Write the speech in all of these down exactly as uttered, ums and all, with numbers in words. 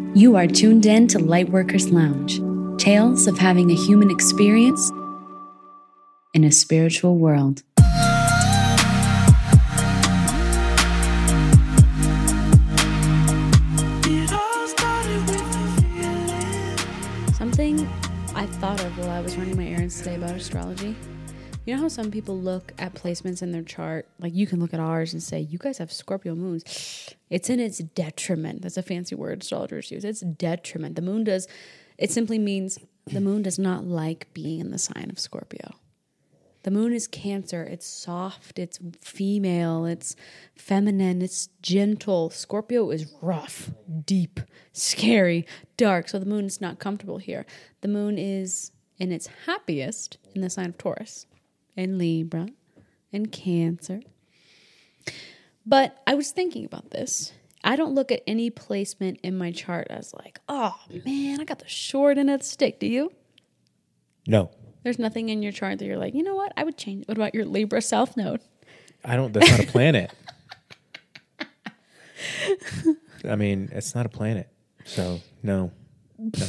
You are tuned in to Lightworkers Lounge, tales of having a human experience in a spiritual world. Something I thought of while I was running my errands today about astrology. You know how some people look at placements in their chart? Like you can look at ours and say, you guys have Scorpio moons. It's in its detriment. That's a fancy word astrologers use. It's detriment. The moon does, it simply means the moon does not like being in the sign of Scorpio. The moon is Cancer. It's soft. It's female. It's feminine. It's gentle. Scorpio is rough, deep, scary, dark. So the moon is not comfortable here. The moon is in its happiest in the sign of Taurus, and Libra, and Cancer. But I was thinking about this. I don't look at any placement in my chart as like, oh man, I got the short end of the stick. Do you? No. There's nothing in your chart that you're like, you know what? I would change. What about your Libra South Node? I don't, that's not a planet. I mean, it's not a planet. So, no. No.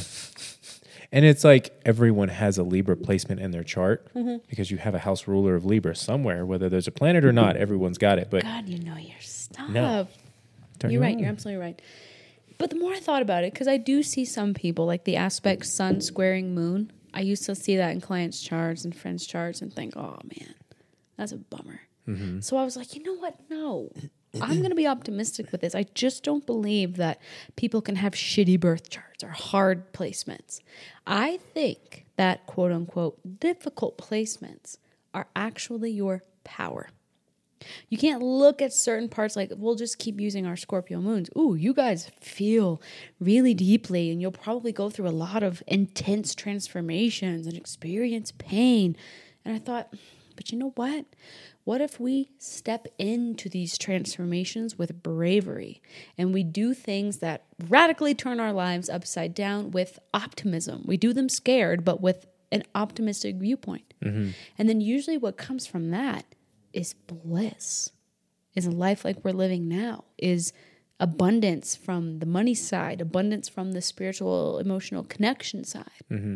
And it's like everyone has a Libra placement in their chart mm-hmm. because you have a house ruler of Libra somewhere, whether there's a planet or not, everyone's got it. But God, you know your stuff. No. You're right. You're absolutely right. But the more I thought about it, because I do see some people, like the aspect sun squaring moon, I used to see that in clients' charts and friends' charts and think, oh, man, that's a bummer. Mm-hmm. So I was like, you know what? No. I'm going to be optimistic with this. I just don't believe that people can have shitty birth charts or hard placements. I think that quote unquote difficult placements are actually your power. You can't look at certain parts like, we'll just keep using our Scorpio moons. Ooh, you guys feel really deeply and you'll probably go through a lot of intense transformations and experience pain. And I thought, but you know what? What if we step into these transformations with bravery and we do things that radically turn our lives upside down with optimism? We do them scared, but with an optimistic viewpoint. Mm-hmm. And then usually what comes from that is bliss, is a life like we're living now, is abundance from the money side, abundance from the spiritual, emotional connection side. Mm-hmm.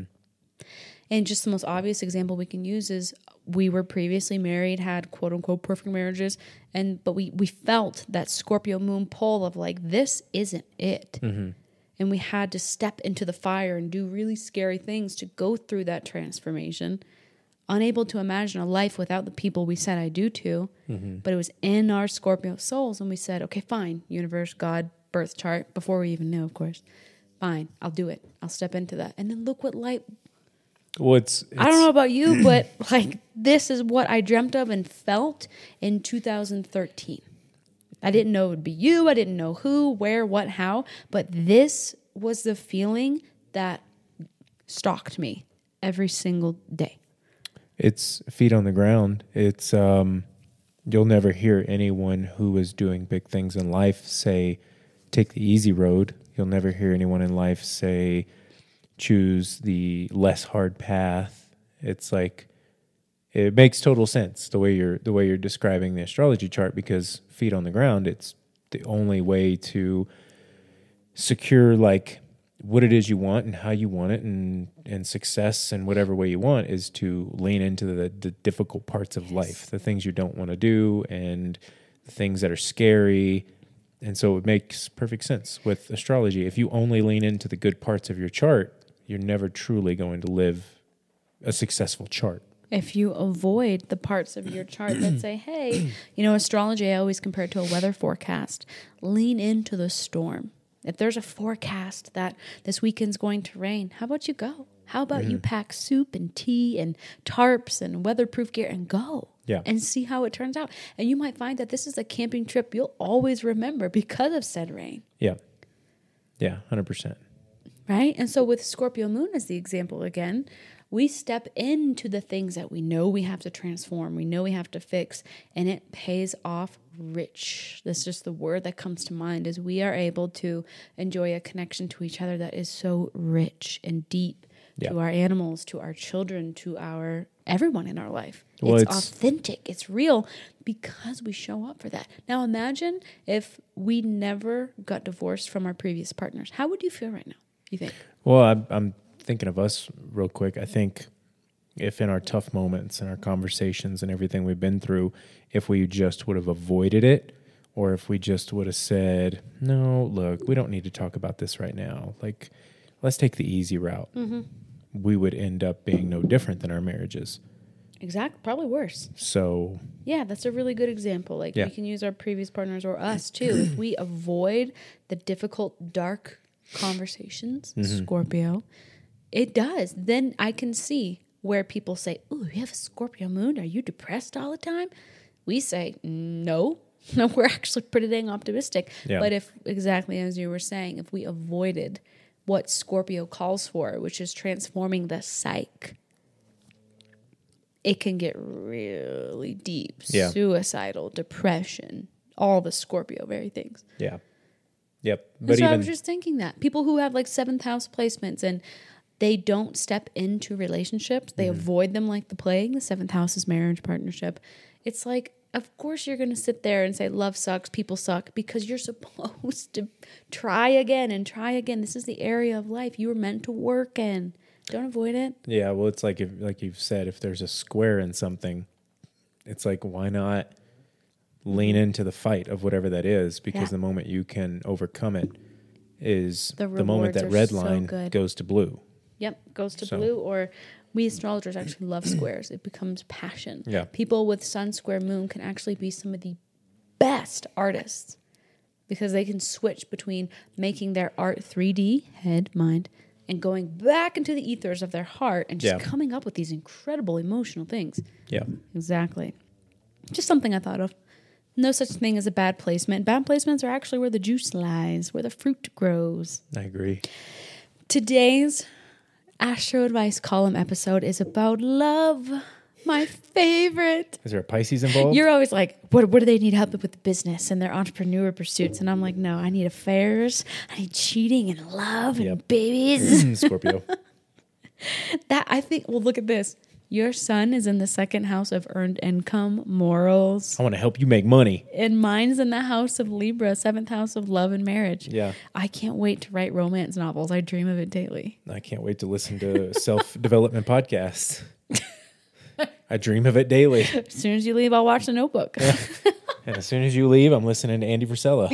And just the most obvious example we can use is we were previously married, had quote unquote perfect marriages, and but we we felt that Scorpio moon pull of like, this isn't it. Mm-hmm. And we had to step into the fire and do really scary things to go through that transformation, unable to imagine a life without the people we said I do to. Mm-hmm. But it was in our Scorpio souls, and we said, okay, fine, universe, God, birth chart, before we even knew, of course. Fine, I'll do it. I'll step into that. And then look what light... Well, it's, it's I don't know about you, but like this is what I dreamt of and felt in two thousand thirteen. I didn't know it would be you. I didn't know who, where, what, how. But this was the feeling that stalked me every single day. It's feet on the ground. It's um, you'll never hear anyone who is doing big things in life say, take the easy road. You'll never hear anyone in life say, choose the less hard path. It's like, it makes total sense the way you're the way you're describing the astrology chart, because feet on the ground, it's the only way to secure like what it is you want and how you want it, and and success in whatever way you want is to lean into the, the difficult parts of yes. life, the things you don't want to do and the things that are scary. And so it makes perfect sense with astrology. If you only lean into the good parts of your chart, you're never truly going to live a successful chart. If you avoid the parts of your chart that say, hey, you know, astrology, I always compare it to a weather forecast. Lean into the storm. If there's a forecast that this weekend's going to rain, how about you go? How about mm-hmm. you pack soup and tea and tarps and weatherproof gear and go? Yeah. And see how it turns out. And you might find that this is a camping trip you'll always remember because of said rain. Yeah. Yeah, one hundred percent. Right? And so with Scorpio moon as the example again, we step into the things that we know we have to transform, we know we have to fix, and it pays off rich. That's just the word that comes to mind, is we are able to enjoy a connection to each other that is so rich and deep, yeah. to our animals, to our children, to our everyone in our life. Well, it's, it's- authentic. It's real because we show up for that. Now imagine if we never got divorced from our previous partners. How would you feel right now, you think? Well, I'm, I'm thinking of us real quick. I think if in our tough moments and our conversations and everything we've been through, if we just would have avoided it, or if we just would have said, no, look, we don't need to talk about this right now. Like, let's take the easy route. Mm-hmm. We would end up being no different than our marriages. Exactly. Probably worse. So, Yeah, that's a really good example. Like, Yeah. we can use our previous partners or us, too. If we avoid the difficult, dark conversations, Mm-hmm. Scorpio, it does. Then I can see where people say, ooh, you have a Scorpio moon? Are you depressed all the time? We say, no. No, we're actually pretty dang optimistic. Yeah. But if, exactly as you were saying, if we avoided what Scorpio calls for, which is transforming the psyche, it can get really deep. Yeah. Suicidal, depression, all the Scorpio very things. yeah. Yep. And But so I even, was just thinking that. People who have like seventh house placements and they don't step into relationships, they Mm-hmm. avoid them like the plague. The seventh house is marriage, partnership. It's like, of course you're going to sit there and say love sucks, people suck, because you're supposed to try again and try again. This is the area of life you were meant to work in. Don't avoid it. yeah, well, it's like, if, like you've said, if there's a square in something, it's like, why not lean into the fight of whatever that is? Because Yeah. the moment you can overcome it is The the, moment rewards that are red so line good. goes to blue. Yep, goes to So- blue. Or we astrologers actually love squares. It becomes passion. Yeah. People with sun square moon can actually be some of the best artists because they can switch between making their art three D, head, mind, and going back into the ethers of their heart and just Yeah. coming up with these incredible emotional things. Yeah. Exactly. Just something I thought of. No such thing as a bad placement. Bad placements are actually where the juice lies, where the fruit grows. I agree. Today's Astro Advice column episode is about love. My favorite. Is there a Pisces involved? You're always like, what, what do they need help with the business and their entrepreneur pursuits? And I'm like, no, I need affairs. I need cheating and love and Yep. babies. Scorpio. That I think, well, look at this. Your sun is in the second house of earned income, morals. I want to help you make money. And mine's in the house of Libra, seventh house of love and marriage. Yeah. I can't wait to write romance novels. I dream of it daily. I can't wait to listen to self-development podcasts. I dream of it daily. As soon as you leave, I'll watch The Notebook. And as soon as you leave, I'm listening to Andy Frisella.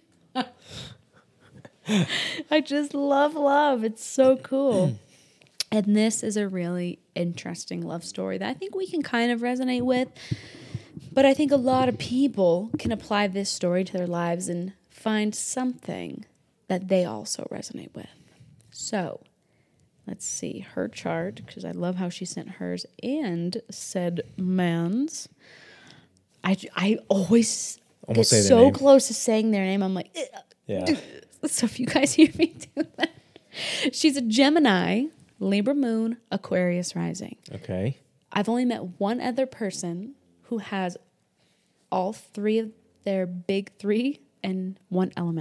I just love love. It's so cool. And this is a really interesting love story that I think we can kind of resonate with. But I think a lot of people can apply this story to their lives and find something that they also resonate with. So let's see her chart, because I love how she sent hers and said man's. I, I always Almost get say their so name. close to saying their name. I'm like, "Ugh." Yeah. So if you guys hear me do that, she's a Gemini, Libra moon, Aquarius rising. Okay. I've only met one other person who has all three of their big three and one element.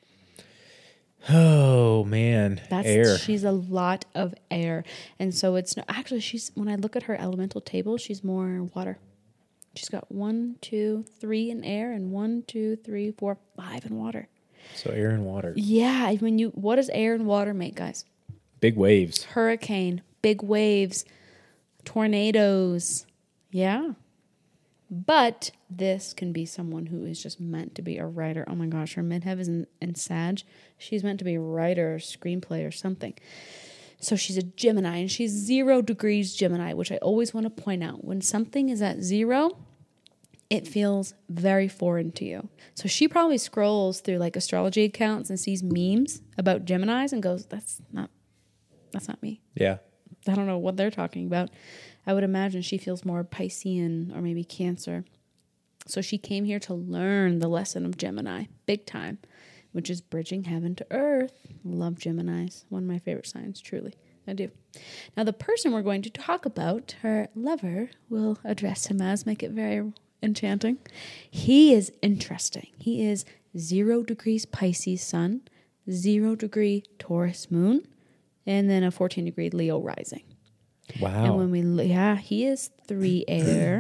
Oh man. That's Air. she's a lot of air, and so it's no, actually she's when I look at her elemental table, she's more water. She's got one, two, three in air, and one, two, three, four, five in water. So air and water. Yeah, when you what does air and water make, guys? Big waves. Hurricane, big waves, tornadoes. Yeah. But this can be someone who is just meant to be a writer. Oh my gosh, her midheaven is in, in Sag. She's meant to be a writer or screenplay or something. So she's a Gemini, and she's zero degrees Gemini, which I always want to point out. When something is at zero, it feels very foreign to you. So she probably scrolls through like astrology accounts and sees memes about Geminis and goes, that's not, that's not me. Yeah. I don't know what they're talking about. I would imagine she feels more Piscean or maybe Cancer. So she came here to learn the lesson of Gemini, big time, which is bridging heaven to earth. Love Geminis. One of my favorite signs, truly. I do. Now, the person we're going to talk about, her lover, we'll address him as, make it very enchanting. He is interesting. He is zero degrees Pisces sun, zero degree Taurus moon, and then a fourteen degree Leo rising. Wow. And when we, l- yeah, he is three air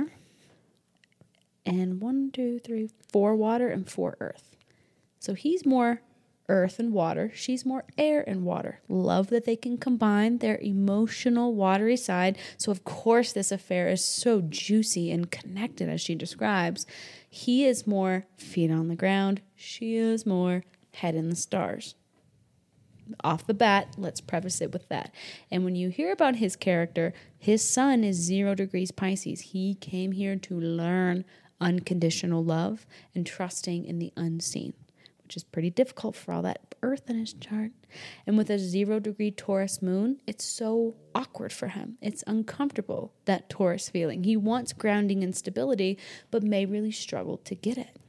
and one, two, three, four water and four earth. So he's more earth and water. She's more air and water. Love that they can combine their emotional, watery side. So, of course, this affair is so juicy and connected as she describes. He is more feet on the ground. She is more head in the stars. Off the bat, let's preface it with that. And when you hear about his character, his sun is zero degrees Pisces. He came here to learn unconditional love and trusting in the unseen, which is pretty difficult for all that earth in his chart. And with a zero degree Taurus moon, it's so awkward for him. It's uncomfortable, that Taurus feeling. He wants grounding and stability, but may really struggle to get it.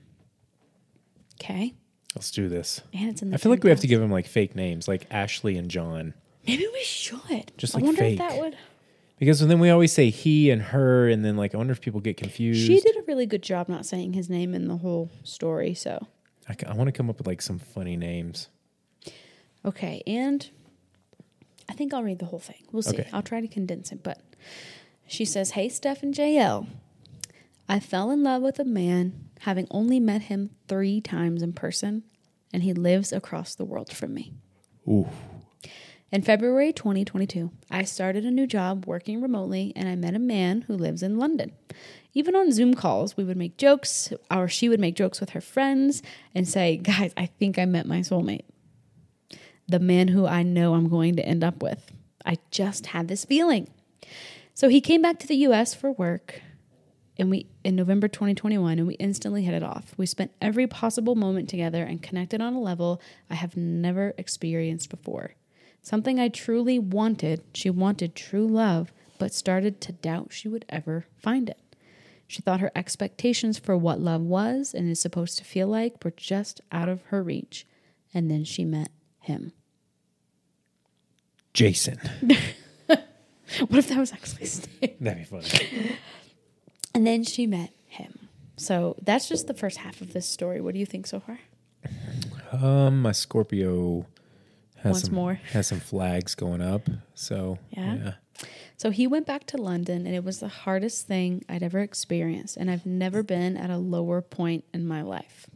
Okay? Let's do this. And it's in the I feel like we have to tenth give them like fake names, like Ashley and John. Maybe we should. Just I like wonder fake. if that would. Because then we always say he and her, and then like I wonder if people get confused. She did a really good job not saying his name in the whole story, so. I, I want to come up with like some funny names. Okay, and I think I'll read the whole thing. We'll see. Okay. I'll try to condense it, but she says, "Hey, Steph and J L, I fell in love with a man having only met him three times in person, and he lives across the world from me. Ooh. In February twenty twenty-two, I started a new job working remotely, and I met a man who lives in London. Even on Zoom calls, we would make jokes, or she would make jokes with her friends and say, guys, I think I met my soulmate. The man who I know I'm going to end up with. I just had this feeling. So he came back to the U S for work and we in November twenty twenty-one, and we instantly hit it off. We spent every possible moment together and connected on a level I have never experienced before. Something I truly wanted. She wanted true love, but started to doubt she would ever find it. She thought her expectations for what love was and is supposed to feel like were just out of her reach. And then she met him. Jason. What if that was actually his name? That'd be funny. And then she met him. So that's just the first half of this story. What do you think so far? Um, my Scorpio has Once some more. has some flags going up. So Yeah? yeah. So he went back to London, and it was the hardest thing I'd ever experienced. And I've never been at a lower point in my life.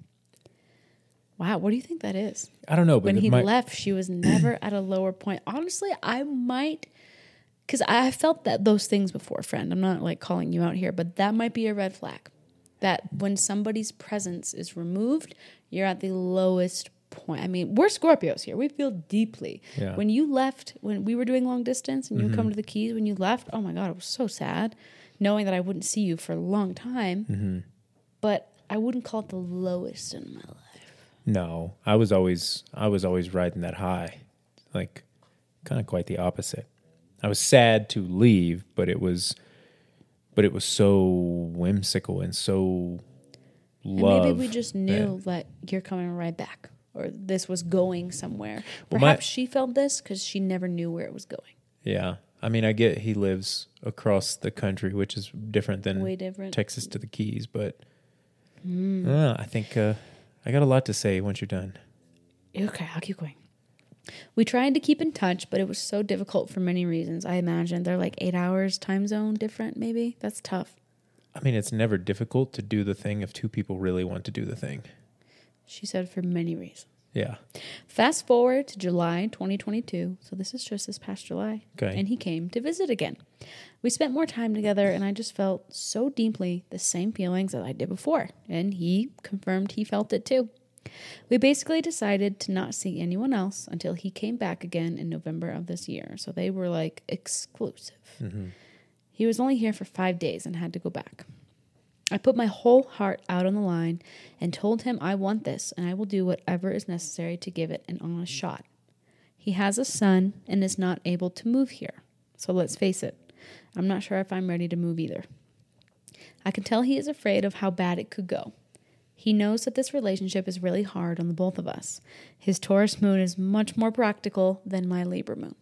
Wow, what do you think that is? I don't know, but When he my, left, she was never at a lower point. Honestly, I might, because I felt that those things before, friend. I'm not like calling you out here, but that might be a red flag. That when somebody's presence is removed, you're at the lowest point. I mean, we're Scorpios here. We feel deeply. Yeah. When you left, when we were doing long distance and you Mm-hmm. would come to the Keys, when you left, oh my God, it was so sad knowing that I wouldn't see you for a long time. Mm-hmm. But I wouldn't call it the lowest in my life. no, I was always I was always riding that high, like kind of quite the opposite. I was sad to leave, but it was, but it was so whimsical and so love. And maybe we just knew that- that you're coming right back, or this was going somewhere. Well, my- Perhaps she felt this because she never knew where it was going. Yeah, I mean, I get he lives across the country, which is different than Way different. Texas to the Keys, but Mm. uh, I think uh, I got a lot to say once you're done. Okay, I'll keep going. We tried to keep in touch, but it was so difficult for many reasons. I imagine they're like eight hours time zone different, maybe. That's tough. I mean, it's never difficult to do the thing if two people really want to do the thing. She said for many reasons. Yeah. Fast forward to July twenty twenty-two. So this is just this past July. Okay. And he came to visit again. We spent more time together, and I just felt so deeply the same feelings that I did before. And he confirmed he felt it too. We basically decided to not see anyone else until he came back again in November of this year. So they were like exclusive. Mm-hmm. He was only here for five days and had to go back. I put my whole heart out on the line and told him I want this and I will do whatever is necessary to give it an honest shot. He has a son and is not able to move here. So let's face it, I'm not sure if I'm ready to move either. I can tell he is afraid of how bad it could go. He knows that this relationship is really hard on the both of us. His Taurus moon is much more practical than my Libra moon.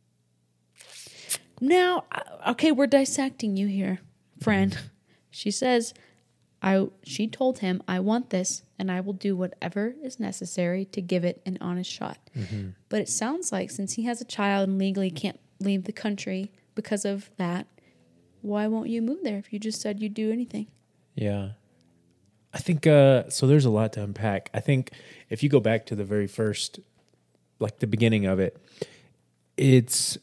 Now, okay, we're dissecting you here, friend. She says, I. She told him, I want this, and I will do whatever is necessary to give it an honest shot. Mm-hmm. But it sounds like since he has a child and legally can't leave the country, because of that, why won't you move there if you just said you'd do anything? Yeah. I think, uh, so there's a lot to unpack. I think if you go back to the very first, like the beginning of it, it's,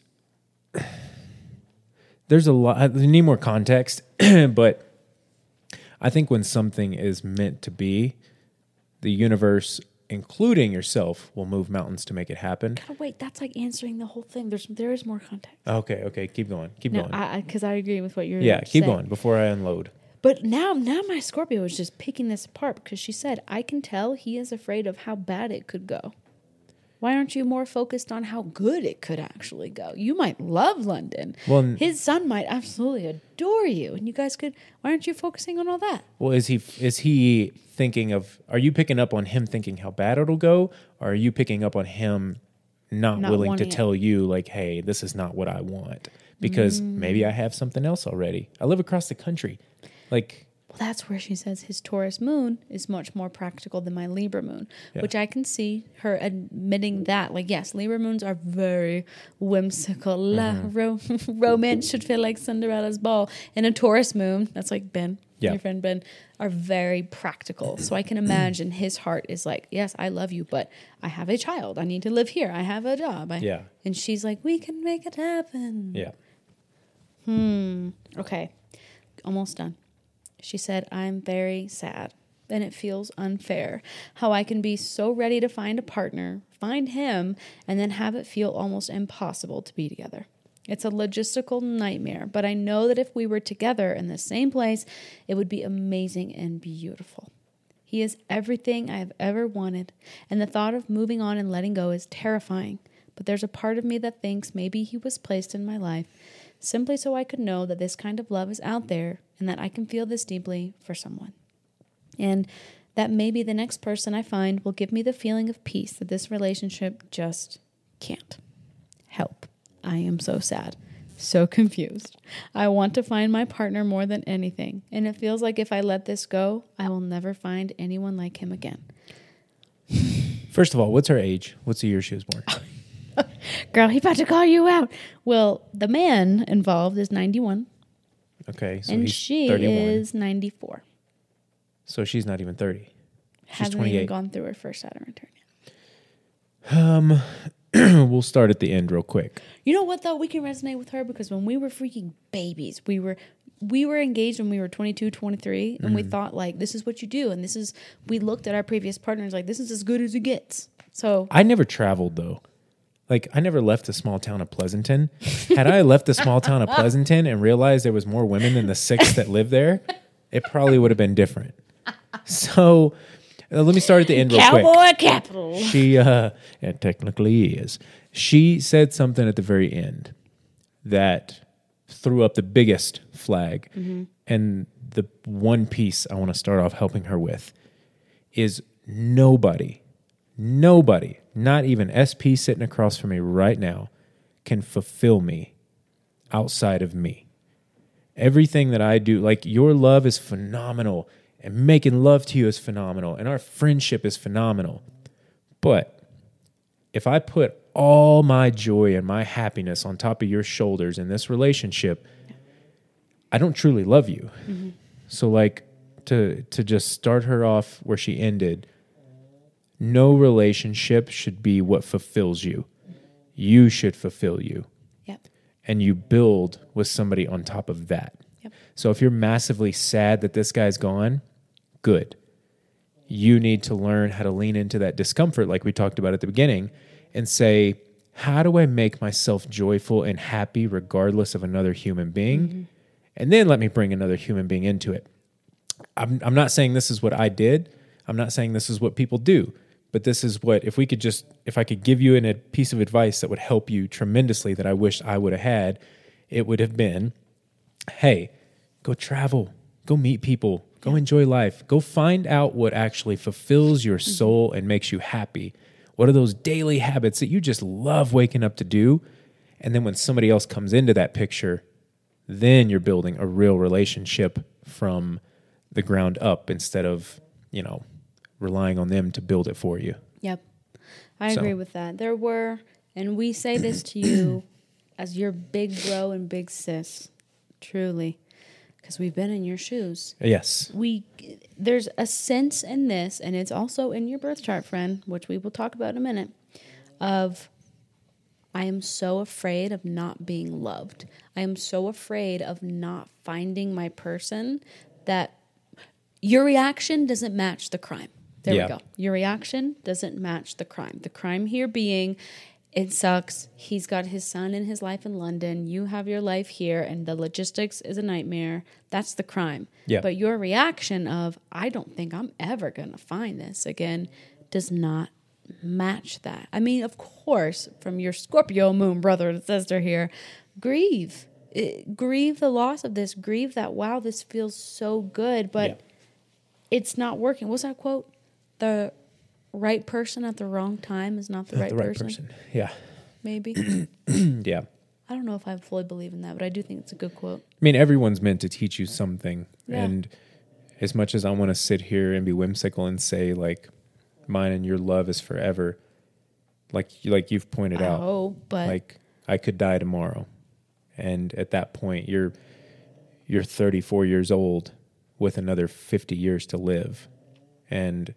there's a lot, I need more context, but I think when something is meant to be, the universe, including yourself, will move mountains to make it happen. God, wait, that's like answering the whole thing. There's there is more context. Okay, okay, keep going, keep no, going. I because I, I agree with what you're. Yeah, keep saying. going before I unload. But now, now my Scorpio is just picking this apart because she said, "I can tell he is afraid of how bad it could go." Why aren't you more focused on how good it could actually go? You might love London. Well, his son might absolutely adore you, and you guys could. Why aren't you focusing on all that? Well, is he is he thinking of? Are you picking up on him thinking how bad it'll go, or are you picking up on him not, Not willing to wanting it. tell you like, "Hey, this is not what I want," because Mm. maybe I have something else already. I live across the country, like. Well, that's where she says his Taurus moon is much more practical than my Libra moon, Yeah. which I can see her admitting that. Like, yes, Libra moons are very whimsical. La, Mm-hmm. ro- romance should feel like Cinderella's ball. And a Taurus moon, that's like Ben, Yeah. your friend Ben, are very practical. So I can imagine his heart is like, yes, I love you, but I have a child. I need to live here. I have a job. I, Yeah. And she's like, we can make it happen. Yeah. Hmm. Okay. Almost done. She said, I'm very sad and it feels unfair how I can be so ready to find a partner, find him, and then have it feel almost impossible to be together. It's a logistical nightmare, but I know that if we were together in the same place, it would be amazing and beautiful. He is everything I have ever wanted, and the thought of moving on and letting go is terrifying, but there's a part of me that thinks maybe he was placed in my life simply so I could know that this kind of love is out there and that I can feel this deeply for someone. And that maybe the next person I find will give me the feeling of peace that this relationship just can't. Help. I am so sad. So confused. I want to find my partner more than anything. And it feels like if I let this go, I will never find anyone like him again. First of all, what's her age? What's the year she was born? Girl, he about to call you out. Well, the man involved is ninety-one. Okay, so and he's she thirty-one. is ninety-four. So she's not even thirty. She's Hasn't even twenty-eight. gone through her first Saturn return yet. Um, we'll start at the end real quick. You know what though? We can resonate with her because when we were freaking babies, we were we were engaged when we were twenty-two, twenty-three, and Mm-hmm. we thought like this is what you do, and this is we looked at our previous partners like this is as good as it gets. So I never traveled though. Like, I never left the small town of Pleasanton. Had I left the small town of Pleasanton and realized there was more women than the six that lived there, it probably would have been different. So, uh, let me start at the end real quick. Cowboy Capital. She, uh, it technically is. She said something at the very end that threw up the biggest flag. Mm-hmm. And the one piece I want to start off helping her with is nobody, nobody, not even S P sitting across from me right now, can fulfill me outside of me. Everything that I do, like your love is phenomenal and making love to you is phenomenal and our friendship is phenomenal. But if I put all my joy and my happiness on top of your shoulders in this relationship, I don't truly love you. Mm-hmm. So like to to just start her off where she ended, no relationship should be what fulfills you. You should fulfill you. Yep. And you build with somebody on top of that. Yep. So if you're massively sad that this guy's gone, good. You need to learn how to lean into that discomfort like we talked about at the beginning and say, how do I make myself joyful and happy regardless of another human being? Mm-hmm. And then let me bring another human being into it. I'm, I'm not saying this is what I did. I'm not saying this is what people do. But this is what, if we could just, if I could give you an, a piece of advice that would help you tremendously that I wish I would have had, it would have been, hey, go travel, go meet people, go enjoy life, go find out what actually fulfills your soul and makes you happy. What are those daily habits that you just love waking up to do? And then when somebody else comes into that picture, then you're building a real relationship from the ground up instead of, you know, relying on them to build it for you. Yep. I So. agree with that. There were, and we say this to you as your big bro and big sis, truly, because we've been in your shoes. Yes. We there's a sense in this, and it's also in your birth chart, friend, which we will talk about in a minute, of I am so afraid of not being loved. I am so afraid of not finding my person that your reaction doesn't match the crime. There yeah. we go. Your reaction doesn't match the crime. The crime here being, it sucks. He's got his son and his life in London. You have your life here, and the logistics is a nightmare. That's the crime. Yeah. But your reaction of, I don't think I'm ever going to find this again, does not match that. I mean, of course, from your Scorpio moon brother and sister here, grieve. It, grieve the loss of this. Grieve that, wow, this feels so good, but... Yeah. It's not working. What's that quote? The right person at the wrong time is not the, Not right, the right person. person. Yeah. Maybe. yeah. I don't know if I fully believe in that, but I do think it's a good quote. I mean, everyone's meant to teach you something. Yeah. And as much as I want to sit here and be whimsical and say, like, mine and your love is forever, like, like you've pointed I out, hope, but like, I could die tomorrow. And at that point, you're you're thirty-four years old with another fifty years to live. And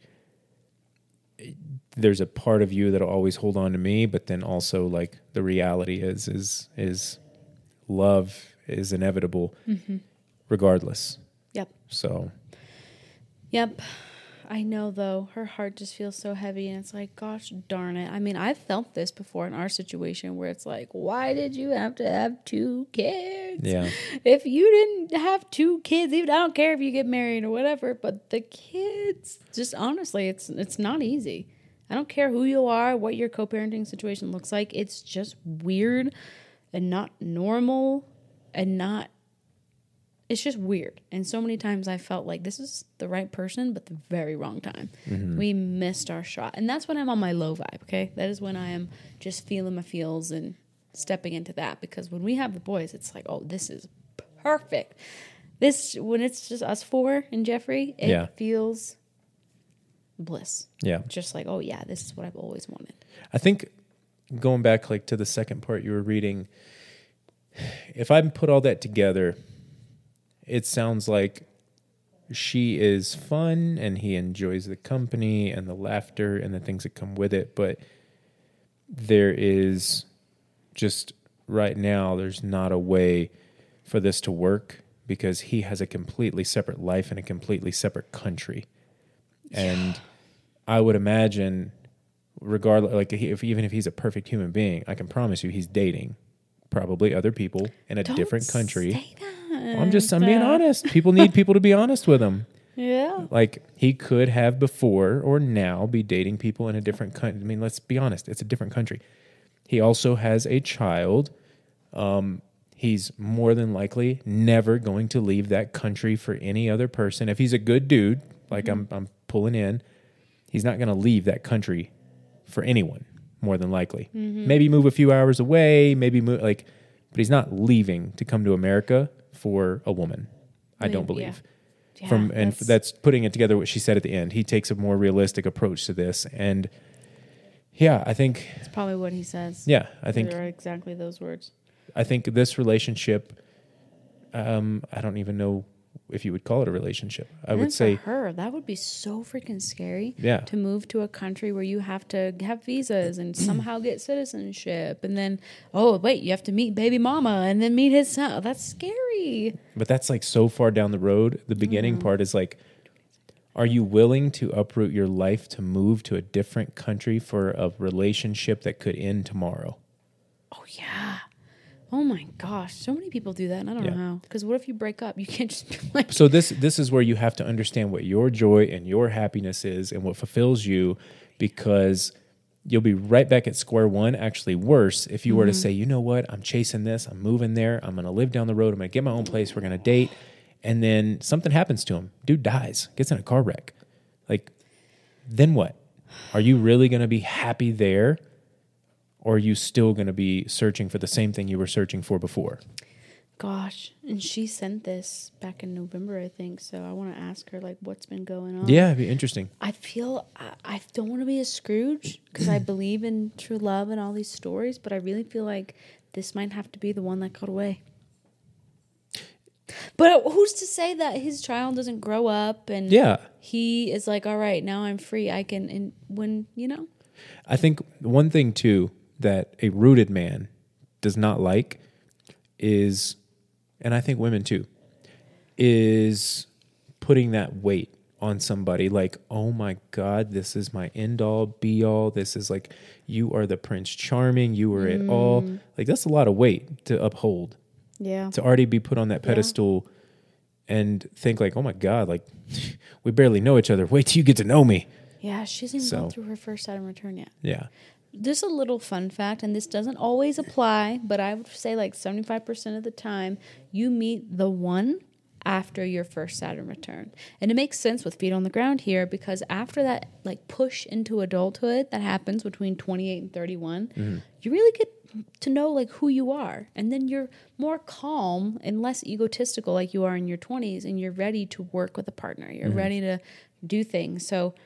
there's a part of you that'll always hold on to me, but then also, like, the reality is, is, is love is inevitable mm-hmm. regardless. Yep. So. Yep. I know, though. Her heart just feels so heavy, and it's like, gosh darn it. I mean, I've felt this before in our situation where it's like, why did you have to have two kids? Yeah. If you didn't have two kids, even I don't care if you get married or whatever, but the kids, just honestly, it's it's not easy. I don't care who you are, what your co-parenting situation looks like. It's just weird and not normal and not, it's just weird. And so many times I felt like this is the right person, but the very wrong time. Mm-hmm. We missed our shot. And that's when I'm on my low vibe, okay? That is when I am just feeling my feels and stepping into that. Because when we have the boys, it's like, oh, this is perfect. This, when it's just us four and Jeffrey, it yeah. feels bliss. Yeah. Just like, oh, yeah, this is what I've always wanted. I think going back, like, to the second part you were reading, if I put all that together, it sounds like she is fun and he enjoys the company and the laughter and the things that come with it. But there is just right now, there's not a way for this to work because he has a completely separate life in a completely separate country. And yeah. I would imagine, regardless, like if, even if he's a perfect human being, I can promise you he's dating probably other people in a Don't different country. Say that. Well, I'm just, I'm being honest. People need people to be honest with them. Yeah. Like, he could have before or now be dating people in a different country. I mean, let's be honest. It's a different country. He also has a child. Um, he's more than likely never going to leave that country for any other person. If he's a good dude, like mm-hmm. I'm, I'm pulling in, he's not going to leave that country for anyone, more than likely. Mm-hmm. Maybe move a few hours away, maybe move, like, but he's not leaving to come to America for a woman. I don't believe. Yeah. Yeah, From and that's, that's putting it together what she said at the end. He takes a more realistic approach to this, and yeah, I think it's probably what he says. Yeah, I think there are exactly those words. I think this relationship, um, I don't even know if you would call it a relationship. I and would say for her, that would be so freaking scary. Yeah. To move to a country where you have to have visas and somehow get citizenship, and then oh wait, you have to meet baby mama and then meet his son. Oh, that's scary. But that's like so far down the road. The beginning mm. part is like, are you willing to uproot your life to move to a different country for a relationship that could end tomorrow? Oh yeah. Oh my gosh, so many people do that, and I don't yeah. know how. Because what if you break up? You can't just be like... So this this is where you have to understand what your joy and your happiness is and what fulfills you, because you'll be right back at square one, actually worse, if you mm-hmm. were to say, you know what, I'm chasing this, I'm moving there, I'm going to live down the road, I'm going to get my own place, we're going to date, and then something happens to him. Dude dies, gets in a car wreck. Like, then what? Are you really going to be happy there? Or are you still going to be searching for the same thing you were searching for before? Gosh, and she sent this back in November, I think. So I want to ask her, like, what's been going on. Yeah, it'd be interesting. I feel I, I don't want to be a Scrooge because I believe in true love and all these stories, but I really feel like this might have to be the one that got away. But who's to say that his child doesn't grow up and Yeah. he is like, all right, now I'm free. I can, and when, you know. I think one thing, too, that a rooted man does not like is, and I think women, too, is putting that weight on somebody like, oh, my God, this is my end-all, be-all. This is like, you are the Prince Charming. You are Mm. it all. Like, that's a lot of weight to uphold. Yeah. To already be put on that pedestal yeah. and think like, oh, my God, like, we barely know each other. Wait till you get to know me. Yeah, she hasn't So. gone through her first Saturn return yet. Yeah. Just a little fun fact, and this doesn't always apply, but I would say like seventy-five percent of the time, you meet the one after your first Saturn return. And it makes sense with feet on the ground here because after that like push into adulthood that happens between twenty-eight and thirty-one, mm-hmm. you really get to know like who you are. And then you're more calm and less egotistical like you are in your twenties, and you're ready to work with a partner. You're mm-hmm. ready to do things. So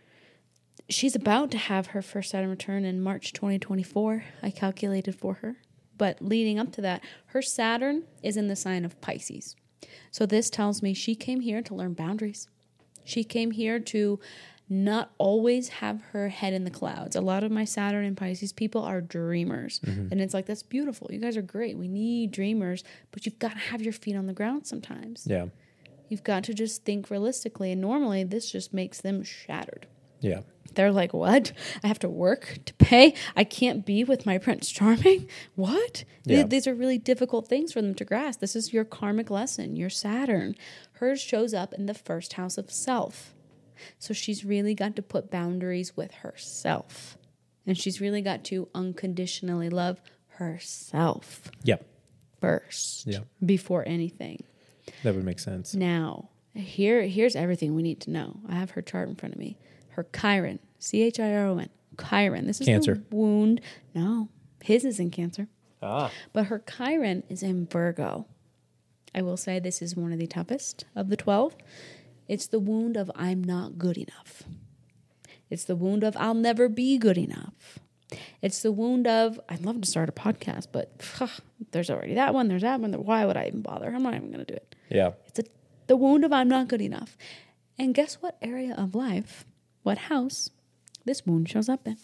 she's about to have her first Saturn return in March twenty twenty-four. I calculated for her. But leading up to that, her Saturn is in the sign of Pisces. So this tells me she came here to learn boundaries. She came here to not always have her head in the clouds. A lot of my Saturn and Pisces people are dreamers. Mm-hmm. And it's like, that's beautiful. You guys are great. We need dreamers. But you've got to have your feet on the ground sometimes. Yeah. You've got to just think realistically. And normally this just makes them shattered. Yeah. They're like, what? I have to work to pay? I can't be with my Prince Charming? What? Yeah. Th- these are really difficult things for them to grasp. This is your karmic lesson, your Saturn. Hers shows up in the first house of self. So she's really got to put boundaries with herself. And she's really got to unconditionally love herself. Yep. First. Yep. Before anything. That would make sense. Now, here, here's everything we need to know. I have her chart in front of me. Her Chiron, C H I R O N, Chiron. This is Cancer. the wound. No, his is in Cancer. Ah. But her Chiron is in Virgo. I will say this is one of the toughest of the twelve. It's the wound of I'm not good enough. It's the wound of I'll never be good enough. It's the wound of I'd love to start a podcast, but huh, there's already that one, there's that one. Why would I even bother? I'm not even going to do it. Yeah. It's a, the wound of I'm not good enough. And guess what area of life, what house this wound shows up in?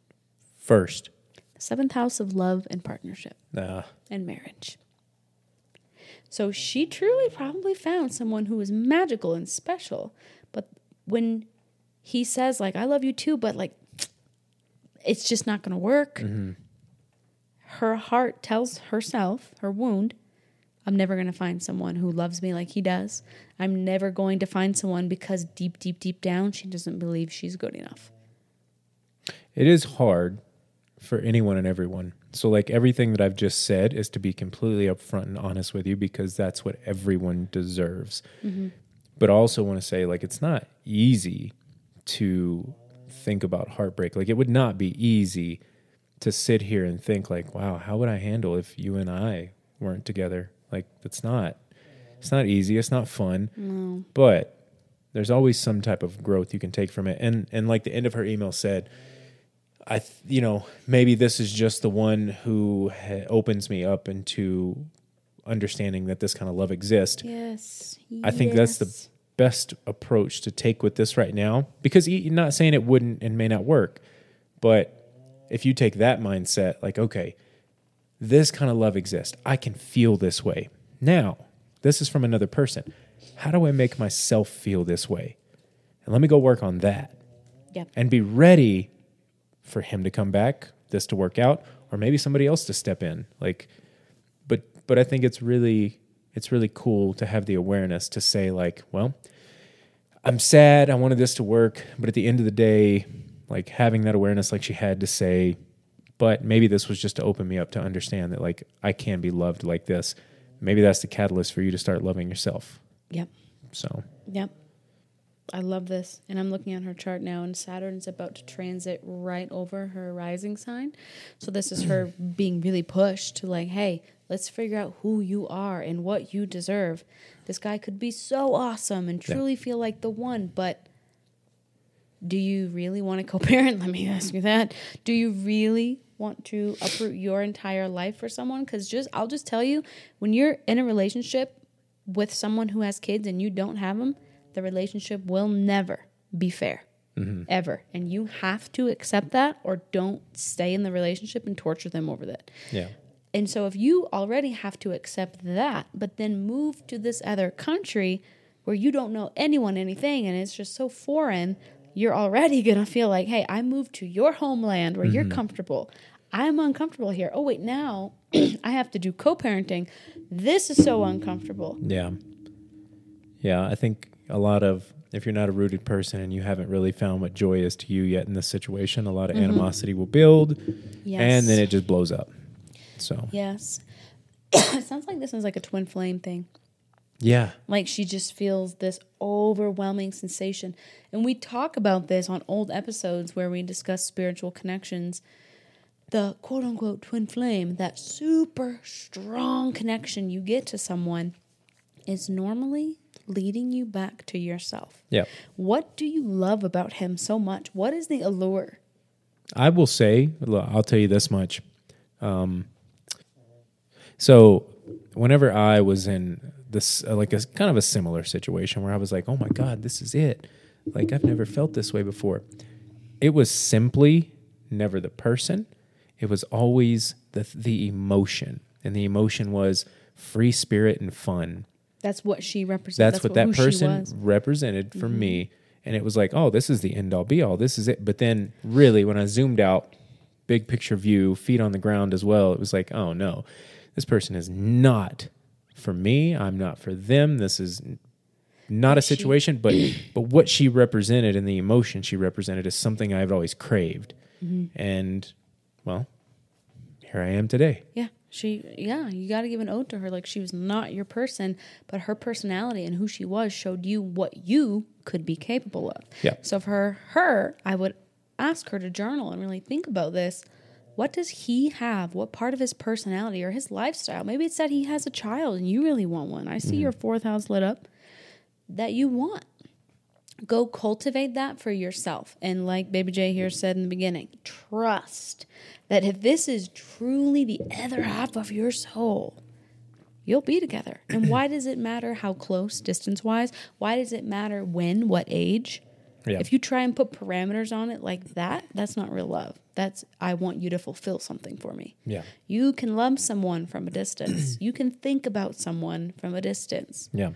First. The seventh house of love and partnership Nah. and marriage. So she truly probably found someone who was magical and special. But when he says, like, I love you too, but, like, it's just not going to work, mm-hmm. her heart tells herself, her wound, I'm never going to find someone who loves me like he does. I'm never going to find someone because deep, deep, deep down, she doesn't believe she's good enough. It is hard for anyone and everyone. So, like, everything that I've just said is to be completely upfront and honest with you because that's what everyone deserves. Mm-hmm. But I also want to say, like, it's not easy to think about heartbreak. Like, it would not be easy to sit here and think, like, wow, how would I handle if you and I weren't together? Like, it's not, it's not easy. It's not fun. No. But there's always some type of growth you can take from it. And, and like the end of her email said, I, th- you know, maybe this is just the one who ha- opens me up into understanding that this kind of love exists. Yes. I think yes. that's the best approach to take with this right now, because you're not saying it wouldn't and may not work, but if you take that mindset, like, okay, this kind of love exists. I can feel this way. Now, this is from another person. How do I make myself feel this way? And let me go work on that. Yep. And be ready for him to come back, this to work out, or maybe somebody else to step in. Like, but but I think it's really it's really cool to have the awareness to say, like, well, I'm sad, I wanted this to work, but at the end of the day, like, having that awareness, like she had to say, but maybe this was just to open me up to understand that, like, I can be loved like this. Maybe that's the catalyst for you to start loving yourself. Yep. So. Yep. I love this. And I'm looking at her chart now, and Saturn's about to transit right over her rising sign. So this is her being really pushed to, like, hey, Let's figure out who you are and what you deserve. This guy could be so awesome and truly yeah. feel like the one, but do you really want to co-parent? Let me ask you that. Do you really want to uproot your entire life for someone? Because just I'll just tell you, when you're in a relationship with someone who has kids and you don't have them, the relationship will never be fair. Mm-hmm. Ever. And you have to accept that, or don't stay in the relationship and torture them over that. Yeah. And so if you already have to accept that, but then move to this other country where you don't know anyone, anything, and it's just so foreign, you're already going to feel like, hey, I moved to your homeland where mm-hmm. you're comfortable. I'm uncomfortable here. Oh, wait, now I have to do co-parenting. This is so uncomfortable. Yeah. Yeah, I think a lot of, if you're not a rooted person and you haven't really found what joy is to you yet in this situation, a lot of mm-hmm. animosity will build, yes. and then it just blows up. So yes. It sounds like this is like a twin flame thing. Yeah. Like she just feels this overwhelming sensation. And we talk about this on old episodes where we discuss spiritual connections. The quote unquote twin flame, that super strong connection you get to someone, is normally leading you back to yourself. Yeah. What do you love about him so much? What is the allure? I will say, I'll tell you this much. Um, so whenever I was in this, uh, like a kind of a similar situation where I was like, oh my God, this is it. Like I've never felt this way before. It was simply never the person. It was always the the emotion. And the emotion was free spirit and fun. That's what she represented. That's, That's what, what that person represented for mm-hmm. me. And it was like, oh, this is the end all be all. This is it. But then really when I zoomed out, big picture view, feet on the ground as well, it was like, oh no, this person is not for me. I'm not for them. This is not a situation, but but what she represented and the emotion she represented is something I've always craved. Mm-hmm. And, well, here I am today. Yeah. She, yeah, you got to give an ode to her. Like she was not your person, but her personality and who she was showed you what you could be capable of. Yeah. So for her, I would ask her to journal and really think about this. What does he have? What part of his personality or his lifestyle? Maybe it's that he has a child and you really want one. I see mm-hmm. your fourth house lit up that you want. Go cultivate that for yourself. And like Baby J here said in the beginning, trust that if this is truly the other half of your soul, you'll be together. And why does it matter how close distance-wise? Why does it matter when, what age? Yeah. If you try and put parameters on it like that, that's not real love. That's, I want you to fulfill something for me. Yeah. You can love someone from a distance. You can think about someone from a distance. Yeah.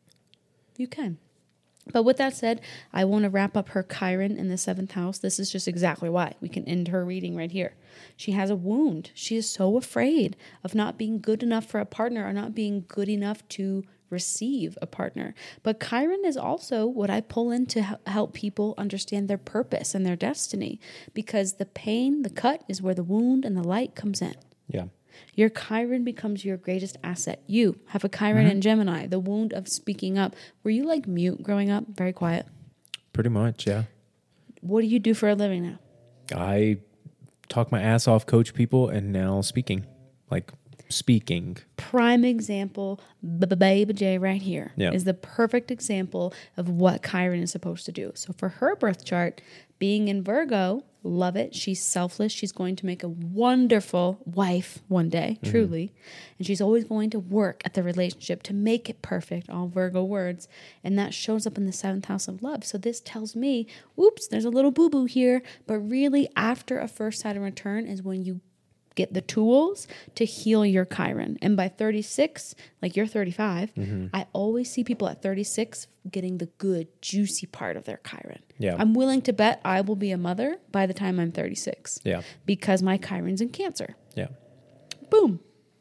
You can. But with that said, I want to wrap up her Chiron in the seventh house. This is just exactly why. We can end her reading right here. She has a wound. She is so afraid of not being good enough for a partner or not being good enough to receive a partner. But Chiron is also what I pull in to help people understand their purpose and their destiny, because the pain, the cut is where the wound and the light comes in. Yeah. Your Chiron becomes your greatest asset. You have a Chiron mm-hmm. in Gemini, the wound of speaking up. Were you like mute growing up? Very quiet? Pretty much, yeah. What do you do for a living now? I talk my ass off, coach people, and now speaking. Like speaking. Prime example, Baby J right here yeah. is the perfect example of what Chiron is supposed to do. So for her birth chart, being in Virgo, love it. She's selfless. She's going to make a wonderful wife one day, mm-hmm. truly. And she's always going to work at the relationship to make it perfect, all Virgo words. And that shows up in the seventh house of love. So this tells me, oops, there's a little boo-boo here. But really, after a first Saturn return is when you get the tools to heal your Chiron. And by thirty-six, like you're thirty-five, mm-hmm. I always see people at thirty-six getting the good, juicy part of their Chiron. Yeah. I'm willing to bet I will be a mother by the time I'm thirty-six. Yeah. Because my Chiron's in Cancer. Yeah. Boom.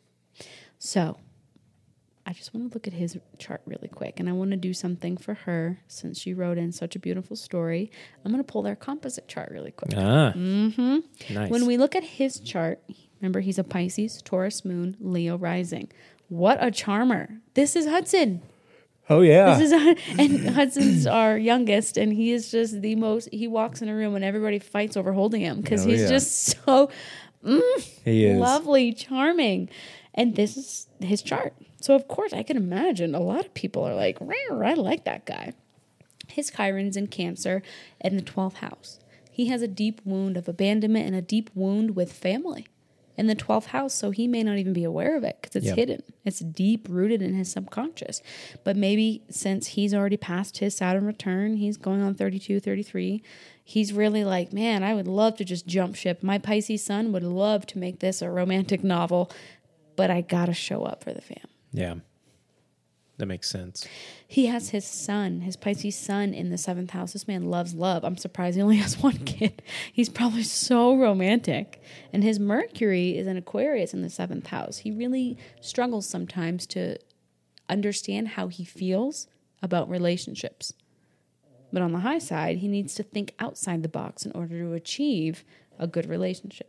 So I just want to look at his chart really quick, and I want to do something for her since she wrote in such a beautiful story. I'm going to pull their composite chart really quick. Ah. Mm-hmm. Nice. When we look at his chart, remember he's a Pisces, Taurus moon, Leo rising. What a charmer. This is Hudson. Oh, yeah. This is and Hudson's our youngest, and he is just the most, he walks in a room and everybody fights over holding him because oh, he's yeah. just so mm, he is. lovely, charming. And this is his chart. So, of course, I can imagine a lot of people are like, I like that guy. His Chiron's in Cancer in the twelfth house. He has a deep wound of abandonment and a deep wound with family in the twelfth house. So he may not even be aware of it because it's Yep. hidden. It's deep rooted in his subconscious. But maybe since he's already passed his Saturn return, he's going on thirty-two, thirty-three. He's really like, man, I would love to just jump ship. My Pisces sun would love to make this a romantic novel, but I got to show up for the fam. Yeah. That makes sense. He has his son, his Pisces sun in the seventh house. This man loves love. I'm surprised he only has one kid. He's probably so romantic. And his Mercury is in Aquarius in the seventh house. He really struggles sometimes to understand how he feels about relationships. But on the high side, he needs to think outside the box in order to achieve a good relationship.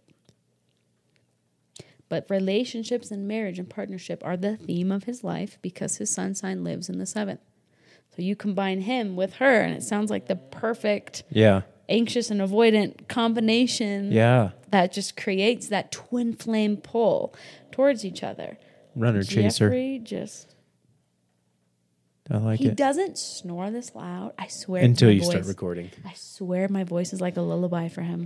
But relationships and marriage and partnership are the theme of his life because his sun sign lives in the seventh. So you combine him with her, and it sounds like the perfect Yeah. anxious and avoidant combination Yeah. that just creates that twin flame pull towards each other. Runner chaser. Jeffrey just... I like he it. doesn't snore this loud. I swear. Until my you voice, start recording. I swear my voice is like a lullaby for him.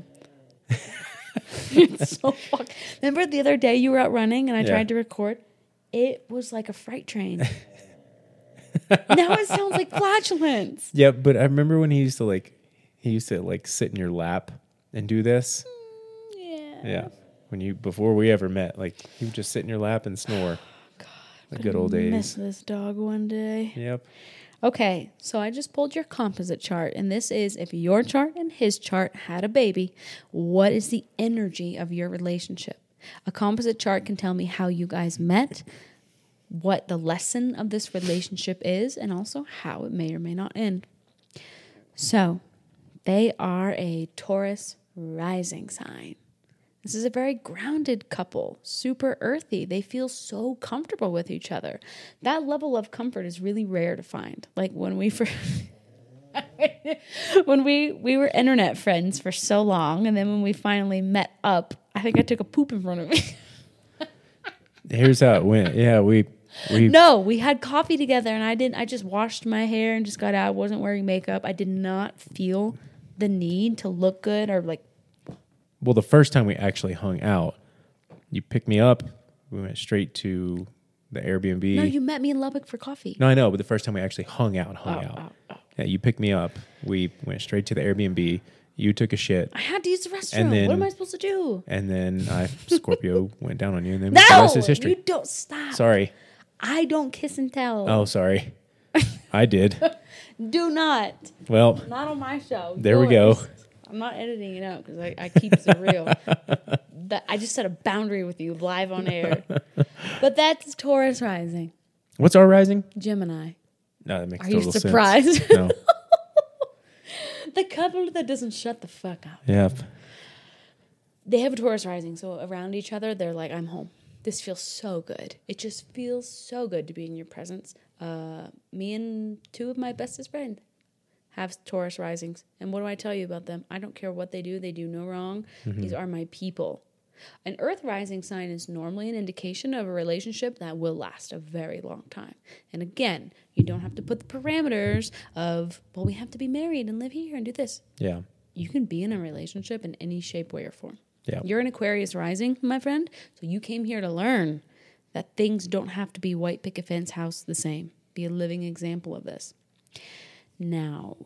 It's so fuck. Remember the other day you were out running and I Yeah. tried to record? It was like a freight train. Now it sounds like flatulence. Yeah, but I remember when he used to like, he used to like sit in your lap and do this. Yeah. Yeah. When you, before we ever met, like he would just sit in your lap and snore. God, The I'm good gonna old miss days. this dog one day. Yep. Okay, so I just pulled your composite chart, and this is if your chart and his chart had a baby, what is the energy of your relationship? A composite chart can tell me how you guys met, what the lesson of this relationship is, and also how it may or may not end. So, they are a Taurus rising sign. This is a very grounded couple, super earthy. They feel so comfortable with each other. That level of comfort is really rare to find. Like when we for when we we were internet friends for so long, and then when we finally met up, I think I took a poop in front of me. Here's how it went. Yeah, we we No, we had coffee together, and I didn't. I just washed my hair and just got out. I wasn't wearing makeup. I did not feel the need to look good or like. well, the first time we actually hung out, you picked me up. We went straight to the Airbnb. No, you met me in Lubbock for coffee. No, I know, but the first time we actually hung out, hung Oh, out. oh, oh. Yeah, you picked me up. We went straight to the Airbnb. You took a shit, I had to use the restroom. And then- what am I supposed to do? and then I Scorpio went down on you, and then No, the rest is history. you don't stop. Sorry. I don't kiss and tell. Oh, sorry. I did. Do not. Well, Not on my show. there we go. Yours. I'm not editing it out because I, I keep it real. That I just set a boundary with you live on air. But that's Taurus rising. What's our rising? Gemini. No, that makes Are you total surprised? sense. No. The couple that doesn't shut the fuck up. Yep. They have a Taurus rising, so around each other, they're like, I'm home. This feels so good. It just feels so good to be in your presence. Uh, me and two of my bestest friends have Taurus risings. And what do I tell you about them? I don't care what they do. They do no wrong. Mm-hmm. These are my people. An earth rising sign is normally an indication of a relationship that will last a very long time. And again, you don't have to put the parameters of, well, we have to be married and live here and do this. Yeah. You can be in a relationship in any shape, way, or form. Yeah. You're an Aquarius rising, my friend. So you came here to learn that things don't have to be white picket fence house the same. Be a living example of this. Now,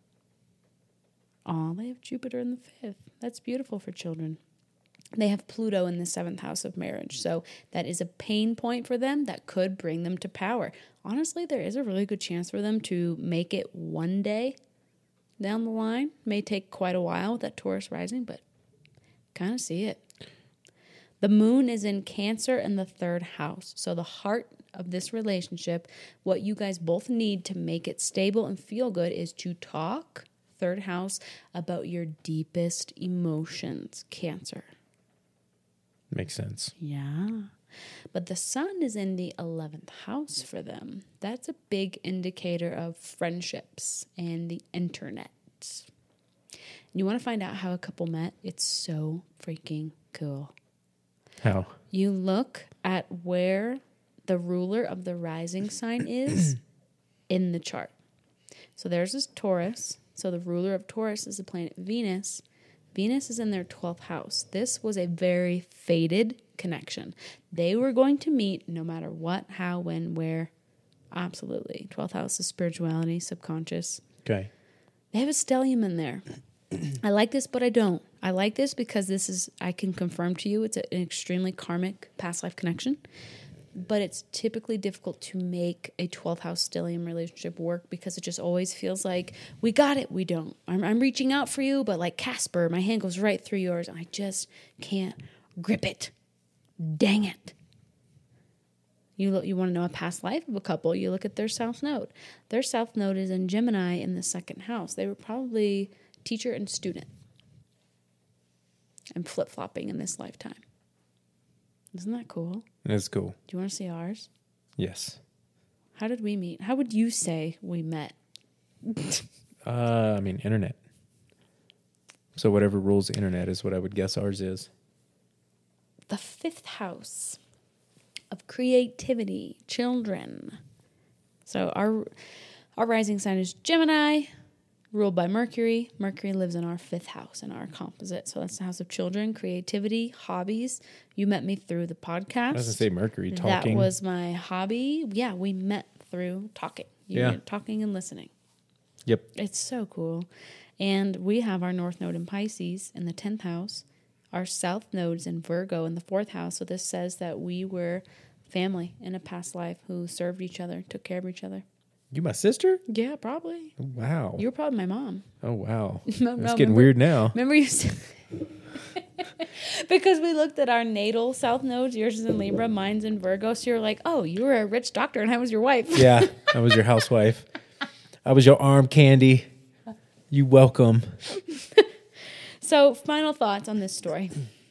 oh, they have Jupiter in the fifth. That's beautiful for children. They have Pluto in the seventh house of marriage. So that is a pain point for them that could bring them to power. Honestly, there is a really good chance for them to make it one day down the line. May take quite a while with that Taurus rising, but kind of see it. The moon is in Cancer in the third house. So the heart of this relationship, what you guys both need to make it stable and feel good is to talk, third house, about your deepest emotions, Cancer. Makes sense. Yeah. But the sun is in the eleventh house for them. That's a big indicator of friendships and the internet. You want to find out how a couple met? It's so freaking cool. How? You look at where the ruler of the rising sign is in the chart. So there's this Taurus. So the ruler of Taurus is the planet Venus. Venus is in their twelfth house. This was a very fated connection. They were going to meet no matter what, how, when, where. Absolutely. twelfth house is spirituality, subconscious. Okay. They have a stellium in there. I like this, but I don't. I like this because this is, I can confirm to you, it's a, an extremely karmic past life connection. But it's typically difficult to make a twelfth house stellium relationship work because it just always feels like, we got it, we don't. I'm, I'm reaching out for you, but like Casper, my hand goes right through yours, and I just can't grip it. Dang it. You look, you want to know a past life of a couple, you look at their south node. Their south node is in Gemini in the second house. They were probably teacher and student and flip-flopping in this lifetime. Isn't that cool? That's cool. Do you want to see ours? Yes. How did we meet? How would you say we met? uh, I mean, internet. So whatever rules the internet is what I would guess ours is. The fifth house of creativity, children. So our our rising sign is Gemini, ruled by Mercury. Mercury lives in our fifth house in our composite. So that's the house of children, creativity, hobbies. You met me through the podcast. I was going to say Mercury, talking. That was my hobby. Yeah, we met through talking. You Yeah. know, talking and listening. Yep. It's so cool. And we have our north node in Pisces in the tenth house. Our south node's in Virgo in the fourth house. So this says that we were family in a past life who served each other, took care of each other. You my sister? Yeah, probably. Wow. You were probably my mom. Oh, wow. No, It's no, getting remember- weird now. Remember you said... Because we looked at our natal south nodes. Yours is in Libra, mine's in Virgo. So you're like, oh, you were a rich doctor and I was your wife. Yeah, I was your housewife. I was your arm candy. You welcome. So, final thoughts on this story.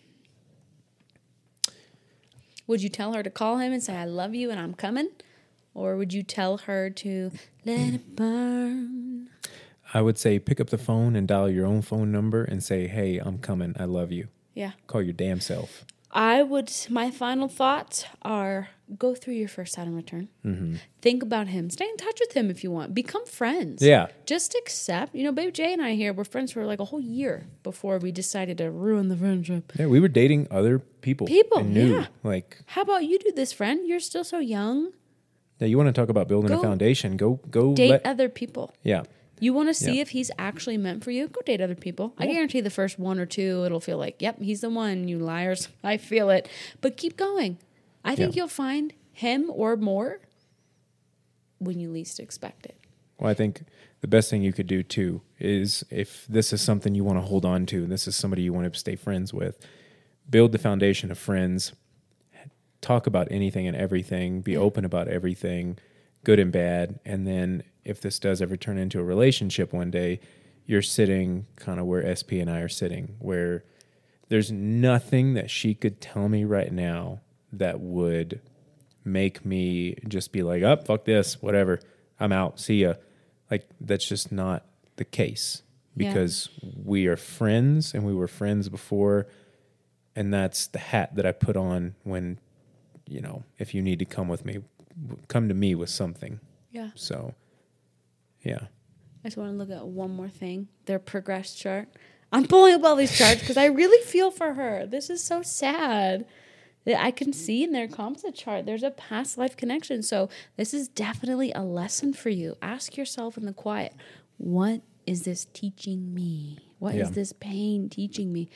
Would you tell her to call him and say, I love you and I'm coming? Or would you tell her to let it burn? I would say pick up the phone and dial your own phone number and say, hey, I'm coming. I love you. Yeah. Call your damn self. I would, my final thoughts are go through your first Saturn return. Mm-hmm. Think about him. Stay in touch with him if you want. Become friends. Yeah. Just accept. You know, Babe Jay and I here were friends for like a whole year before we decided to ruin the friendship. Yeah, we were dating other people. People, and knew, yeah. Like, How about you do this, friend? You're still so young. yeah, you want to talk about building Go a foundation. Go, go. Date let, other people. yeah. You want to see Yeah. if he's actually meant for you? Go date other people. I Yeah. guarantee the first one or two, it'll feel like, yep, he's the one, you liars. I feel it. But keep going. I think Yeah. you'll find him or more when you least expect it. Well, I think the best thing you could do, too, is if this is something you want to hold on to, and this is somebody you want to stay friends with, build the foundation of friends, talk about anything and everything, be open about everything, good and bad, and then if this does ever turn into a relationship one day, you're sitting kind of where S P and I are sitting, where there's nothing that she could tell me right now that would make me just be like, oh, fuck this, whatever, I'm out, see ya. Like, that's just not the case because yeah. we are friends and we were friends before, and that's the hat that I put on when, you know, if you need to come with me, come to me with something. Yeah. So, yeah. I just want to look at one more thing. Their progress chart. I'm pulling up all these charts because I really feel for her. This is so sad. I can see in their composite chart, there's a past life connection. So this is definitely a lesson for you. Ask yourself in the quiet, what is this teaching me? What yeah. is this pain teaching me?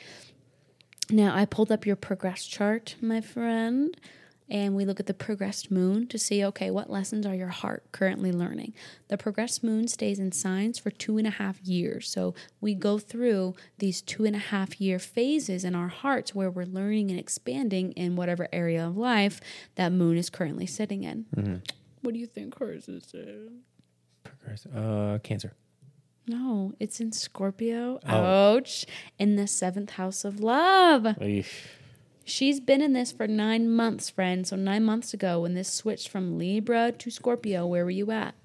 Now, I pulled up your progress chart, my friend, and we look at the progressed moon to see, okay, what lessons are your heart currently learning? The progressed moon stays in signs for two and a half years. So we go through these two and a half year phases in our hearts where we're learning and expanding in whatever area of life that moon is currently sitting in. Mm-hmm. What do you think hers is in? Progress, uh, Cancer. No, it's in Scorpio. Oh. Ouch. In the seventh house of love. Eesh. She's been in this for nine months, friend. So nine months ago when this switched from Libra to Scorpio, where were you at?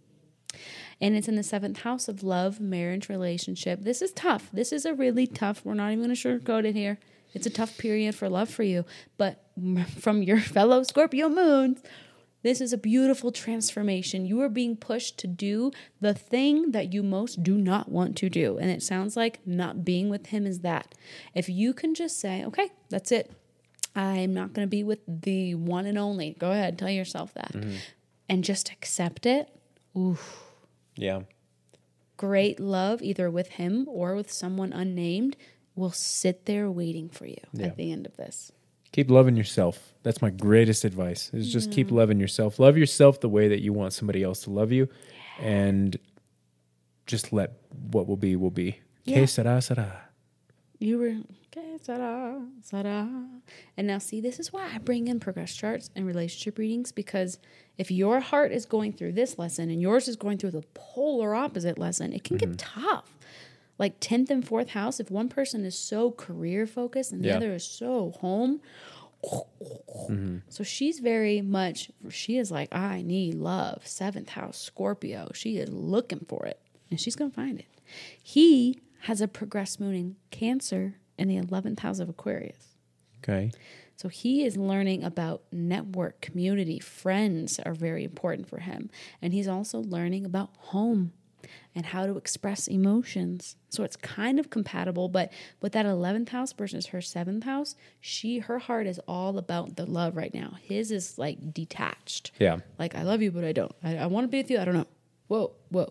And it's in the seventh house of love, marriage, relationship. This is tough. This is a really tough, we're not even going to sugarcoat it here. It's a tough period for love for you. But from your fellow Scorpio moons, this is a beautiful transformation. You are being pushed to do the thing that you most do not want to do. And it sounds like not being with him is that. If you can just say, okay, that's it. I'm not going to be with the one and only. Go ahead, tell yourself that. Mm-hmm. And just accept it. Oof. Yeah. Great love, either with him or with someone unnamed, will sit there waiting for you yeah. at the end of this. Keep loving yourself. That's my greatest advice, is just yeah. keep loving yourself. Love yourself the way that you want somebody else to love you. Yeah. And just let what will be, will be. Yeah. Que sera, sera. You were, que sera, sera. And now see, this is why I bring in progress charts and relationship readings, because if your heart is going through this lesson and yours is going through the polar opposite lesson, it can mm-hmm. get tough. Like tenth and fourth house, if one person is so career focused and the yeah. other is so home. Mm-hmm. So she's very much, she is like, I need love. Seventh house, Scorpio. She is looking for it and she's going to find it. He has a progressed moon in Cancer in the eleventh house of Aquarius. Okay. So he is learning about network, community, friends are very important for him. And he's also learning about home and how to express emotions. So it's kind of compatible, but with that eleventh house versus her seventh house, she her heart is all about the love right now. His is like detached. Yeah. Like, I love you, but I don't. I, I want to be with you. I don't know. Whoa, whoa.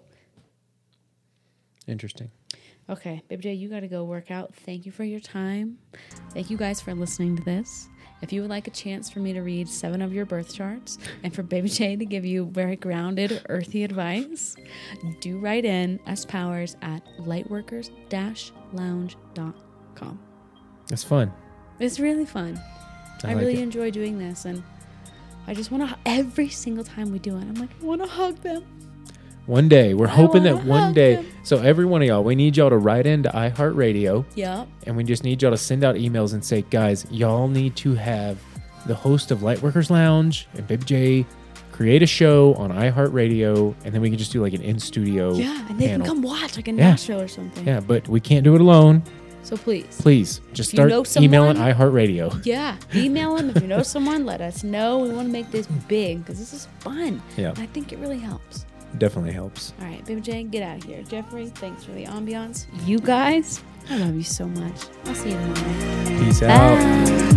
Interesting. Okay, Baby J, you got to go work out. Thank you for your time. Thank you guys for listening to this. If you would like a chance for me to read seven of your birth charts and for Baby J to give you very grounded, earthy advice, do write in spowers at lightworkers dash lounge dot com. It's fun. It's really fun. I, I like really it. enjoy doing this, and I just want to, every single time we do it, I'm like, I want to hug them. One day. We're I hoping that one day. Them. So every one of y'all, we need y'all to write into iHeartRadio. Yep. And we just need y'all to send out emails and say, guys, y'all need to have the host of Lightworkers Lounge and Baby J create a show on iHeartRadio, and then we can just do like an in-studio Yeah, and they panel. can come watch like a yeah. Nashville or something. Yeah, but we can't do it alone. So please. Please, just if start you know someone, emailing iHeartRadio. Yeah, email them. If you know someone, let us know. We want to make this big because this is fun. Yeah. And I think it really helps. Definitely helps. All right, Baby J, get out of here. Jeffrey, thanks for the ambiance. You guys, I love you so much. I'll see you tomorrow. Peace Bye. out.